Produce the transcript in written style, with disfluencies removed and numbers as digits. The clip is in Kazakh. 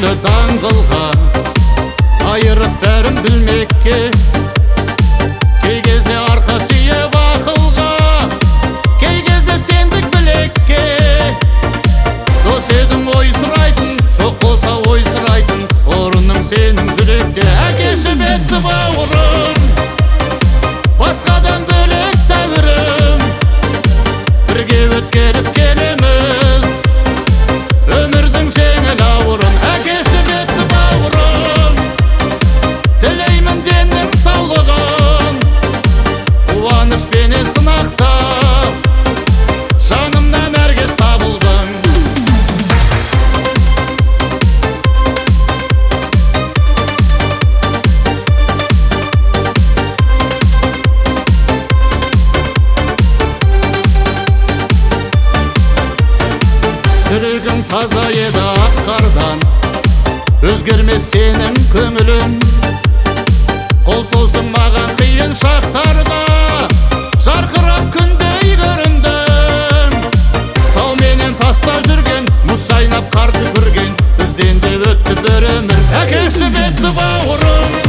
көңілі даңғылға айырып бәрін білмекке. Кей кезде арқа сүйеп ақылға, кей кезде сендік білекке. Дос едің ой сұрайтын, жоқ болса ой сұрайтын, орының сенің жүректе. Әкеші бетті бауырым, басқадан бөлек тәуірім, бірге өткеріп келеміз өмірдің жеңіл ауырын. Әкеші бетті бауырым, тілеймін деннің саулығын, қуаныш пенен сынақта жанымнан әркез табылдың. Жүрегім таза еді ақ қардан, өзгермес сенің көңілің. Қол создың маған қиын шақтарда, жарқырап күндей көріндің. Тау менен таста жүрген, мұз шайнап қар түкірген, бізден де өтті бір өмір. Әкеші бетті бауырым,